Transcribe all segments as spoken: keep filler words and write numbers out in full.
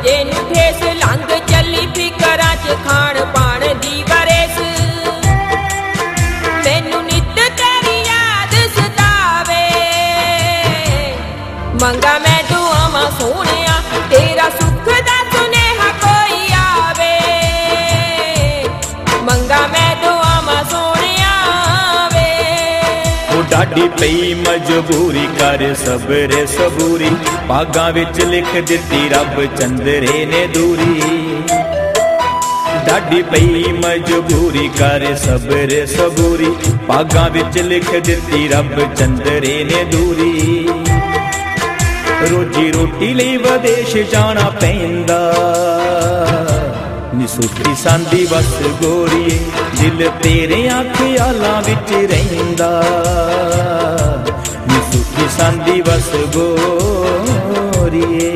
साजे नूं ठेस लंघ चली फिकरां च खाण पाण दी वरेस मैनू नित तेरी याद सतावे मंगा मैं दुआवां सोहणिया तेरा सुख दा सुनेहा कोई आवे मंगा मैं दुआवां सोहणिया वे ओ डाढी पई मजबूरी कर सबरे सबूरी भागां विच लिख दित्ती रब चंदरे ने दूरी डाढी पई मजबूरी कर सबरे सबूरी भागां विच लिख दित्ती रब चंदरे ने दूरी रोजी रोटी लई विदेश जाना पैंदा नी सुखी सांदी बस गोरीए दिल तेरे ख्यालां विच रहिंदा नी सुखी सांदी बस गोरीए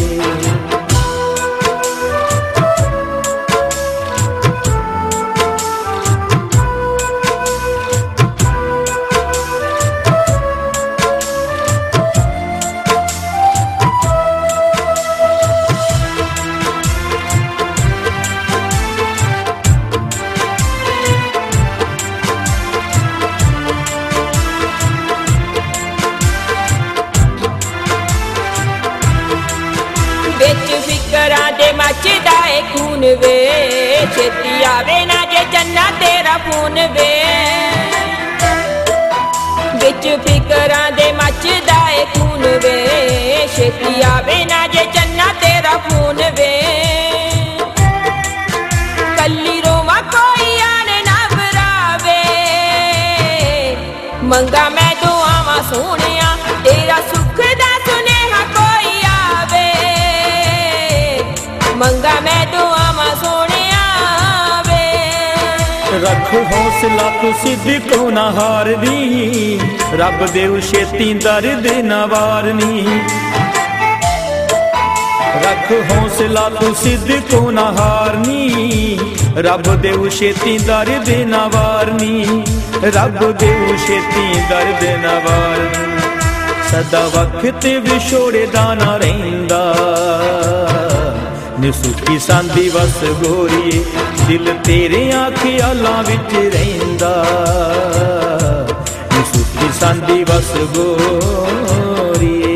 बिच फिकरां दे मचदा ए खून वे छेती आवे ना जे चन्ना तेरा फोन वे बिच फिकरां दे मचदा ए खून वे छेती आवे ना जे चन्ना तेरा फोन वे कल्ली रोवा कोई आने ना बरावे मंगा मैं दुआवां सोहणिया तेरा सुख दा सुनेहा कोई आवे मंगा मैं दुआवां सोहणिया वे रख हौसला तू सिद्दको ना हारनी रब देव छेती दर्द ना वारनी रख हौसला तू सिद्दको ना हारनी रब देव छेती दर्द ना वारनी रब देव छेती दर्द ना वारनी सदा वक्त विछोड़े दा ना रहिंदा नी सुखी सांदी बस गोरीए दिल तेरे ख्यालां विच रहिंदा नी सुखी सांदी बस गोरीए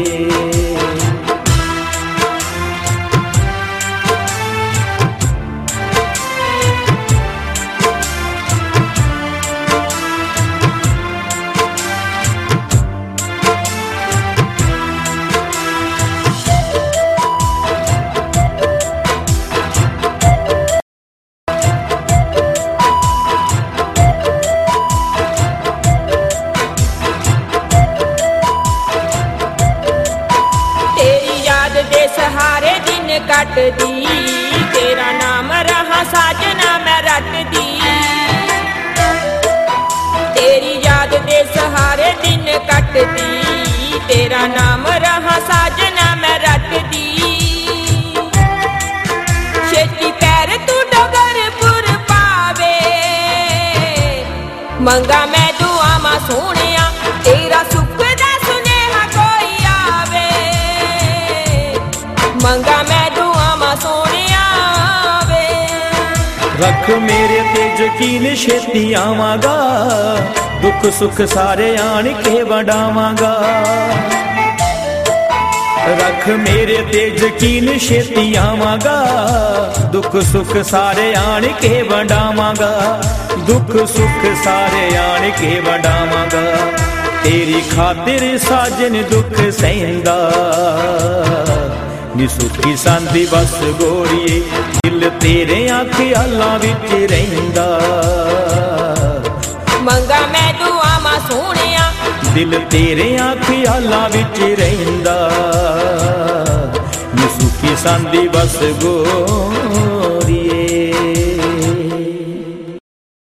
सहारे दिन कटदी तेरा नाम रहा साजना मैं रटदी तेरी याद दे सहारे दिन कटदी तेरा नाम रहा साजना मैं रटदी छेती पैर तू डगरपुर पावे मंगा मैं दुआवां सोहणिया तेरा सुख दा सुनेहा कोई आवे मंगा मैं दुआवां सोहणिया वे रख मेरे ते यकीन छेती आवांगा दुख सुख सारे आण के वंडावांगा रख मेरे ते यकीन छेती आवांगा दुख सुख सारे आण के वंडावांगा दुख सुख सारे आण के वंडावांगा तेरी खातिर साजन दुख सहिंदा नी सुखी सांदी बस गोरीए दिल तेरे ख्यालां विच रहिंदा मंगा मैं दुआवां सोहणिया दिल तेरे ख्यालां विच रहिंदा नी सुखी सांदी बस गोरीए